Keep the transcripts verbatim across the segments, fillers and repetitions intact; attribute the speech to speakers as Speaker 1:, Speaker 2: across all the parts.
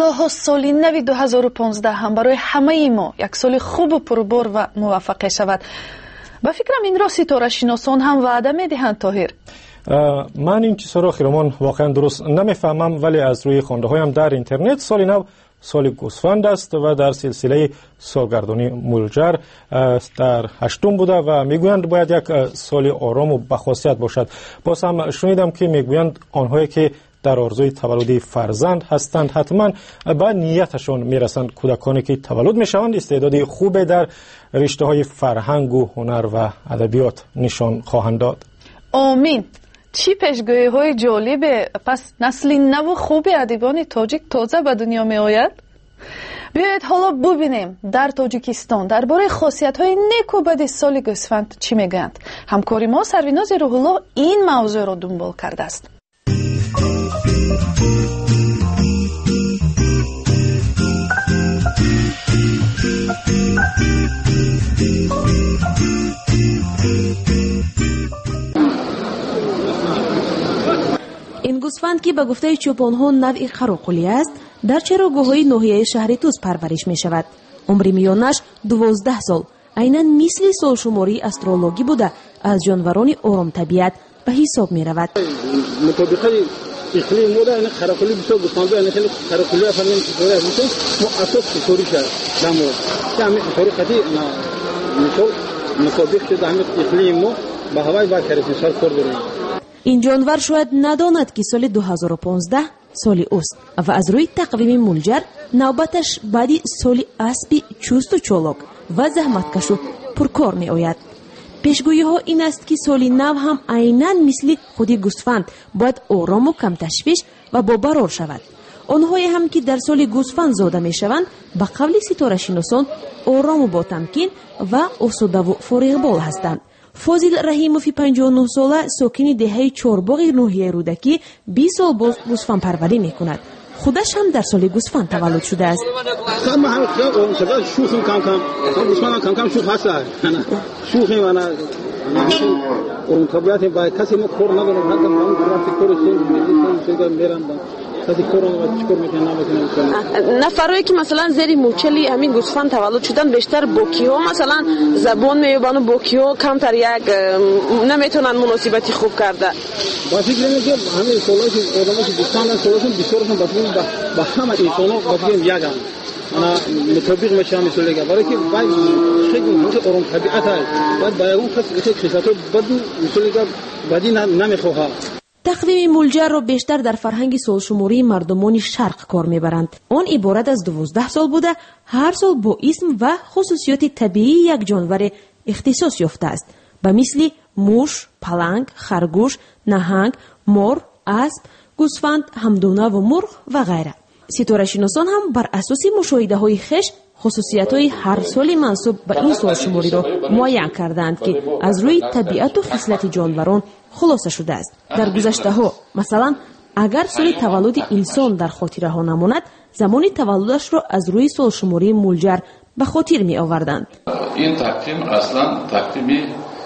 Speaker 1: الله سال نو دو هزار و پانزده هم برای همه ما یک سال خوب و پربار و موفق شود. با فکرم این را ستاره شناسان هم وعده میدهند. طاهر،
Speaker 2: من این چیزها را خیرمان واقعا درست نمیفهمم، ولی از روی خوانده هایم در اینترنت سال نو سال گوسفند است و در سلسله سالگردانی مولجر در هشتم بوده و میگویند باید یک سال آرام و بخاصیت باشد. باز هم شنیدم که میگویند آنهایی که در آرزوی تولد فرزند هستند حتما به نیتشان میرسند. کودکانی که تولد میشوند استعداد خوب در رشته های فرهنگ و هنر و ادبیات نشان خواهند داد.
Speaker 1: آمین. چی پیشگویی های جالبه. پس نسل نو خوب ادیبان تاجیک تازه به دنیا می آید. بیایید حالا ببینیم در تاجیکستان درباره خاصیت های نیک و بد سال گوسفند چی میگویند. همکاری ما سرویناز روح الله این موضوع را دنبال کرده است.
Speaker 3: این گوسفند که به گفته چوپان‌ها نوعی خروقلی است، در چراگاه‌های ناحیه شهر توس پرورش می‌شود. عمر میانش دوازده سال، عیناً مثل سالشماری استرولوژی بوده، از جانوران آرام طبیعت به حساب می‌رود.
Speaker 4: مطابق اقلیم مودا این خروقلی بسیار گوسفند این خیلی خروقلی افرین طوری است. مو اساس طوری شد. دامو. که همین طوری قدی مثال مطابق شده همین اقلیم مو به هوای با کرسیسال خورده.
Speaker 3: این جانور شاید نداند که سال دو هزار و پانزده سال اوست و از روی تقویم مولجر نوبتش بعدی سال اسبی چوست و چولک و زحمتکش و پرکار می آید. پیشگویی ها این است که سال نو هم عیناً مثل خودی گوسفند باید آرام و کم تشویش و با برار شود. آنهایی هم که در سال گوسفند زاده می شوند به قول ستاره شناسان آرام و با تمکین و آسوده و فارغ بال هستند. فاضل رحیموفی پنجاه و نه ساله ساکن دهه چهارباغ ناحیه رودکی بیست سال گوسفند پروری میکند. خودش هم در سال گوسفند تولد شده است.
Speaker 4: ما هم خیلی شده شوخیم کم کم گوسفند کم کم شوخ هست. شوخیم انا اون طبیعت با کسی ما کار ندارم. حتی من گرافیک کار سول میرم کسی کار و چیکار میکنم نمیکنم.
Speaker 3: نفرایی که مثلا زیر موچلی همین گوسفند تولد شدن بیشتر بوکی‌ها مثلا زبان میابن و بوکی‌ها کمتر یک نمیتونن مناسبتی خوب کرده.
Speaker 4: با فکر میگم همین سوالی که آدمایی که گوسفند سوالشون بسیارشون بسیار با همه انسانا بسیار یکم. انا مطابق میشم مثل دیگه برای که باید خیلی مثل آرام طبیعت است. باید با اون کسی خصلت بدو مثل دیگه بدی نمیخواه.
Speaker 3: تقویم مولجر را بیشتر در فرهنگ سالشماری مردمان شرق کار میبرند. آن عبارت از دوازده سال بوده، هر سال با اسم و خصوصیات طبیعی یک جانور اختصاص یافته است. به مثل موش، پلنگ، خرگوش، نهنگ، مور، اسب، گوسفند، همدانه و مرغ و غیره. ستاره شناسان هم بر اساس مشاهده های خویش خصوصیت های هر سال منسوب به این سالشماری را معین کردند که از روی طبیعت و خصلت جانوران خلاصه شده است. در گذشته ها مثلا اگر سال تولد انسان در خاطره ها نماند، زمان تولدش را از روی سالشماری مولجر به خاطر می آوردند.
Speaker 5: این تقویم اصلا تقویمی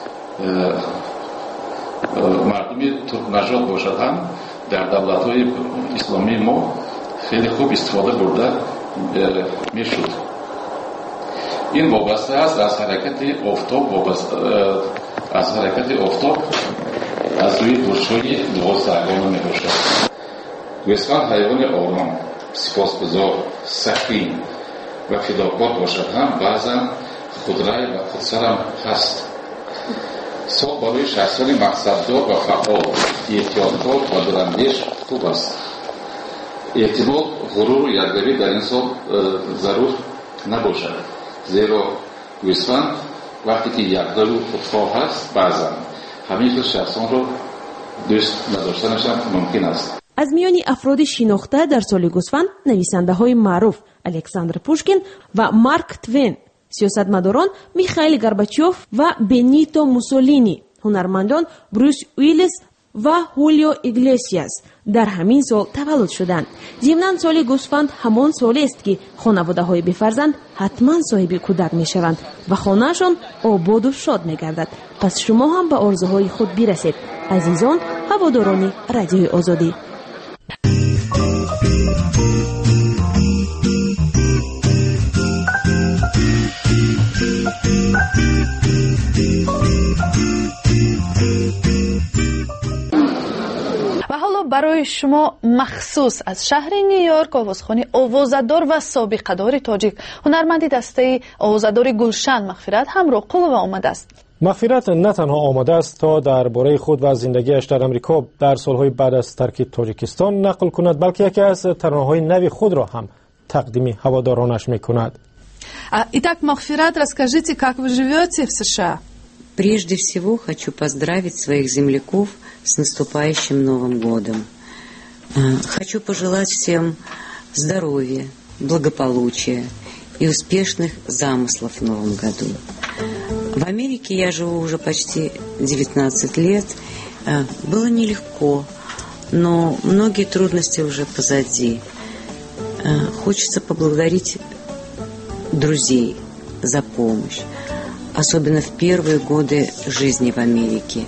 Speaker 5: مردمی ترک‌نژاد باشد هم در دولت های اسلامی ما خیلی خوب استفاده برده می شد. این وابسته است از حرکت آفتاب وابسته از حرکت آفتاب از روی برش‌های دوازدهگانه می باشد. گوسفند حیوان آرام، سپاسگزار، سخی و فداکار باشد هم بعضا خودرای و خودسرم هست. سال برای شخصان مقصددار و فعال، احتیاطکار و دراندیش خوب است. احتمال غرور و یرگری در این سال ضرور نباشد، زیرا گوسفند وقتی که یکدل و خودخواه هست بعضا همین شخصان را دوست نداشتنش هم ممکن است.
Speaker 3: از میان افراد شناخته در سال گوسفند نویسنده های معروف الکساندر پوشکین و مارک توین، سیاستمداران میخائیل گورباچوف و بنیتو موسولینی، هنرمندان بروس ویلیس و هولیو ایگلیسیاس در همین سال تولد شدند. ضمناً سال گوسفند همان سالی است که خانواده های بفرزند حتما صاحب کودک می شوند و خانهشان آباد و شاد می گردد. پس شما هم به آرزوهای خود برسید. عزیزان هواداران رادیوی آزادی.
Speaker 1: барои шумо махсус аз шаҳри Нью-Йорк овозхони овозадор ва собиқадори тоҷик ҳунарманди дастаи овозадори Гулшан Мағфират Ҳамроқулова омадааст.
Speaker 2: мағфират на танҳо омаде аст то дар бораи худ ва зиндагиаш дар амрико дар солҳои баъд аз тарки Тоҷикистон нақл кунад, балки яке аз таронаҳои нави худро ҳам тақдими ҳаводоронаш мекунад.
Speaker 1: Итак, Мағфират, расскажите, как вы живете в США?
Speaker 6: Прежде всего хочу поздравить своих земляков с наступающим Новым годом. Хочу пожелать всем здоровья, благополучия и успешных замыслов в Новом году. В Америке я живу уже почти девятнадцать лет. Было нелегко, но многие трудности уже позади. Хочется поблагодарить друзей за помощь, особенно в первые годы жизни в Америке.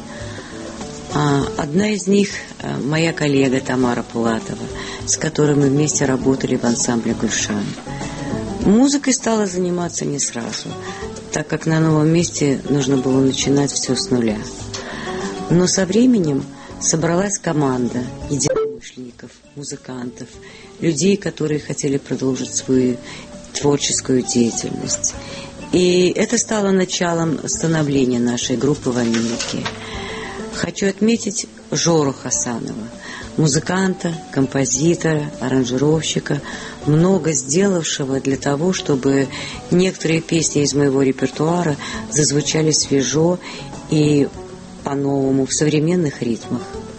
Speaker 6: Одна из них – моя коллега Тамара Пулатова, с которой мы вместе работали в ансамбле «Гульшан». Музыкой стала заниматься не сразу, так как на новом месте нужно было начинать все с нуля. Но со временем собралась команда единомышленников, музыкантов, людей, которые хотели продолжить свою творческую деятельность. И это стало началом становления нашей группы в Америке. Хочу отметить Жору Хасанова, музыканта, композитора, аранжировщика, много сделавшего для того, чтобы некоторые песни из моего репертуара зазвучали свежо и по-новому в современных ритмах.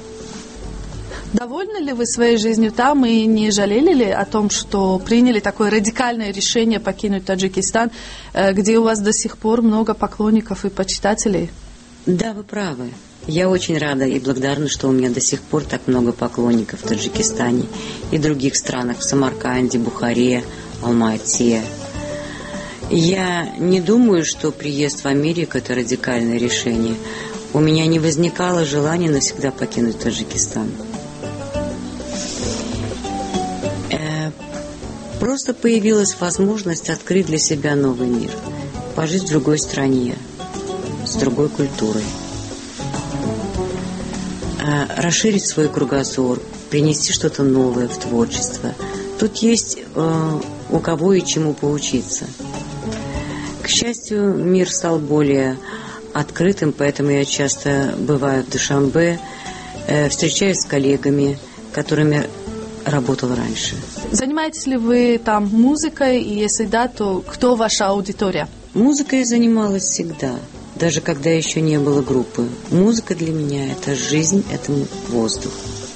Speaker 1: Довольны ли вы своей жизнью там и не жалели ли о том, что приняли такое радикальное решение покинуть Таджикистан, где у вас до сих пор много поклонников и почитателей?
Speaker 6: Да, вы правы. Я очень рада и благодарна, что у меня до сих пор так много поклонников в Таджикистане и других странах, в Самарканде, Бухаре, Алма-Ате. Я не думаю, что приезд в Америку – это радикальное решение. У меня не возникало желания навсегда покинуть Таджикистан. Просто появилась возможность открыть для себя новый мир, пожить в другой стране, с другой культурой, расширить свой кругозор, принести что-то новое в творчество. Тут есть э, у кого и чему поучиться. К счастью, мир стал более открытым, поэтому я часто бываю в Душанбе, э, встречаюсь с коллегами, которыми работал раньше.
Speaker 1: Занимаетесь ли вы там музыкой, и если да, то кто ваша аудитория?
Speaker 6: Музыкой я занималась всегда, даже когда еще не было группы. Музыка для меня – это жизнь, это воздух.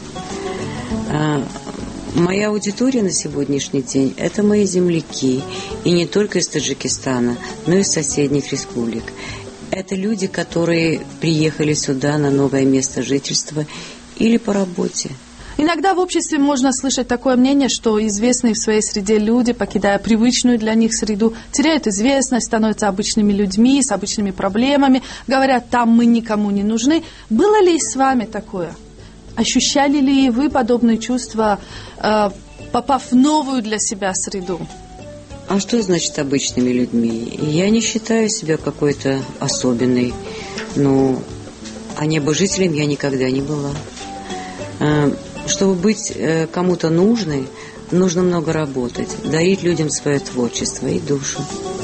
Speaker 6: А моя аудитория на сегодняшний день – это мои земляки, и не только из Таджикистана, но и из соседних республик. Это люди, которые приехали сюда на новое место жительства или по работе.
Speaker 1: Иногда в обществе можно слышать такое мнение, что известные в своей среде люди, покидая привычную для них среду, теряют известность, становятся обычными людьми с обычными проблемами, говорят, там мы никому не нужны. Было ли с вами такое? Ощущали ли вы подобные чувства, попав в новую для себя среду?
Speaker 6: А что значит обычными людьми? Я не считаю себя какой-то особенной, но а небожителем я никогда не была. Чтобы быть кому-то нужной, нужно много работать, дарить людям свое творчество и душу.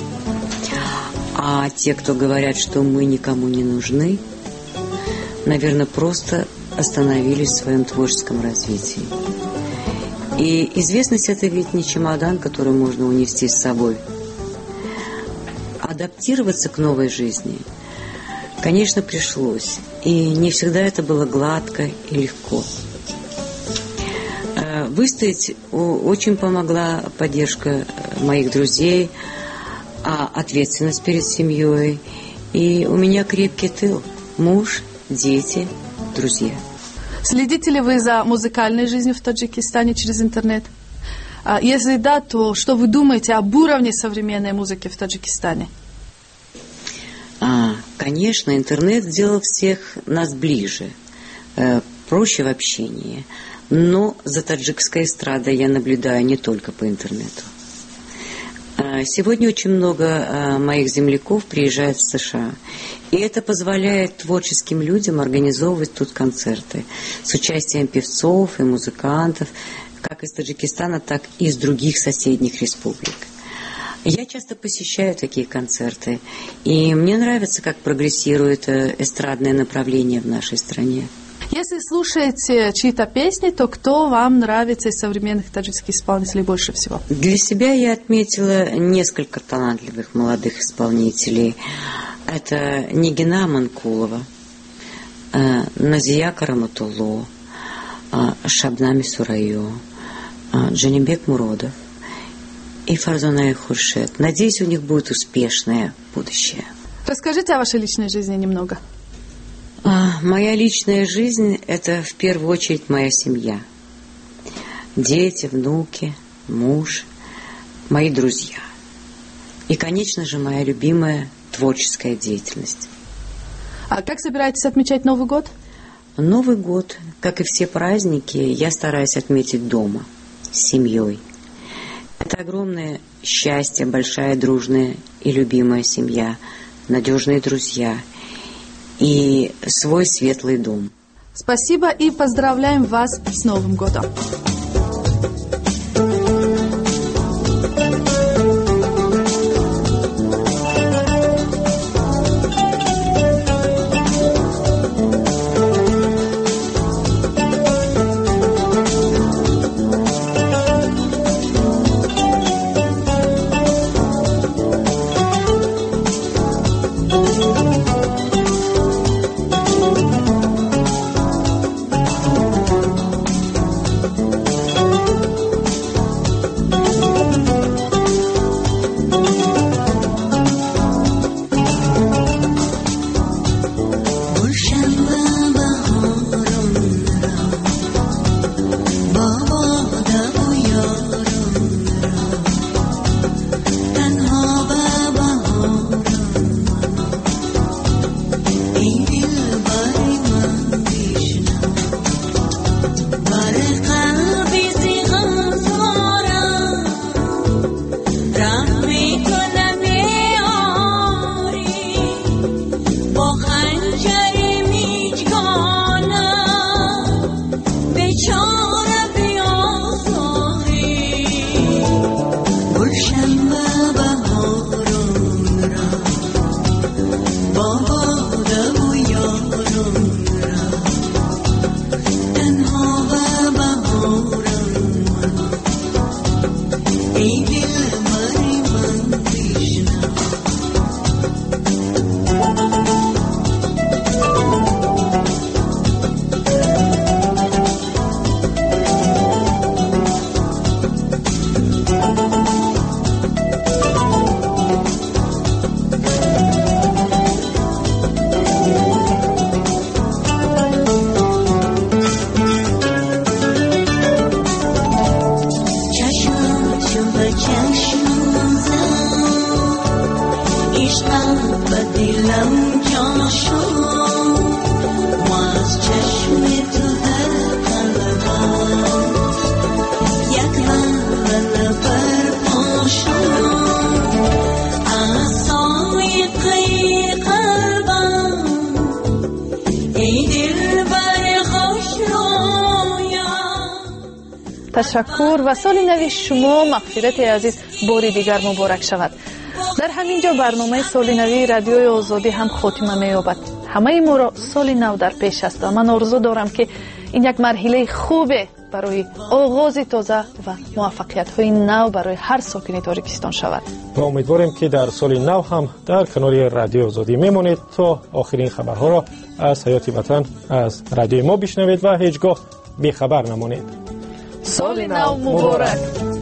Speaker 6: А те, кто говорят, что мы никому не нужны, наверное, просто остановились в своем творческом развитии. И известность – это ведь не чемодан, который можно унести с собой. Адаптироваться к новой жизни, конечно, пришлось. И не всегда это было гладко и легко. Выстоять очень помогла поддержка моих друзей, ответственность перед семьей. И у меня крепкий тыл. Муж, дети, друзья.
Speaker 1: Следите ли вы за музыкальной жизнью в Таджикистане через интернет? Если да, то что вы думаете об уровне современной музыки в Таджикистане?
Speaker 6: А, конечно, интернет сделал всех нас ближе, проще в общении. Но за таджикской эстрадой я наблюдаю не только по интернету. Сегодня очень много моих земляков приезжает в США. И это позволяет творческим людям организовывать тут концерты с участием певцов и музыкантов, как из Таджикистана, так и из других соседних республик. Я часто посещаю такие концерты, и мне нравится, как прогрессирует эстрадное направление в нашей стране.
Speaker 1: Если слушаете чьи-то песни, то кто вам нравится из современных таджикских исполнителей больше всего?
Speaker 6: Для себя я отметила несколько талантливых молодых исполнителей. Это Нигина Манкулова, Назия Караматулло, Шабнами Сурайо, Джанибек Муродов и Фарзоная Хуршет. Надеюсь, у них будет успешное будущее.
Speaker 1: Расскажите о вашей личной жизни немного.
Speaker 6: Моя личная жизнь – это в первую очередь моя семья. Дети, внуки, муж, мои друзья. И, конечно же, моя любимая творческая деятельность.
Speaker 1: А как собираетесь отмечать Новый год?
Speaker 6: Новый год, как и все праздники, я стараюсь отметить дома, с семьей. Это огромное счастье, большая, дружная и любимая семья, надежные друзья и свой светлый дом.
Speaker 1: Спасибо и поздравляем вас с Новым годом. تشکر و سال نو شما مغفرت عزیز باری دیگر مبارک شود. در همین جا برنامه سال نو رادیوی آزادی هم خاتمه می‌یابد. همه ما را سال نو در پیش است و من آرزو دارم که این یک مرحله خوبه برای آغاز تازه و موفقیت‌های نو برای هر ساکن تاجیکستان شود.
Speaker 2: ما امیدواریم که در سال نو هم در کنار رادیو آزادی میمونید تا آخرین خبرها را از حیات وطن از رادیو ما بشنوید و هیچگاه بی‌خبر نمانید.
Speaker 1: سال نو مبارک.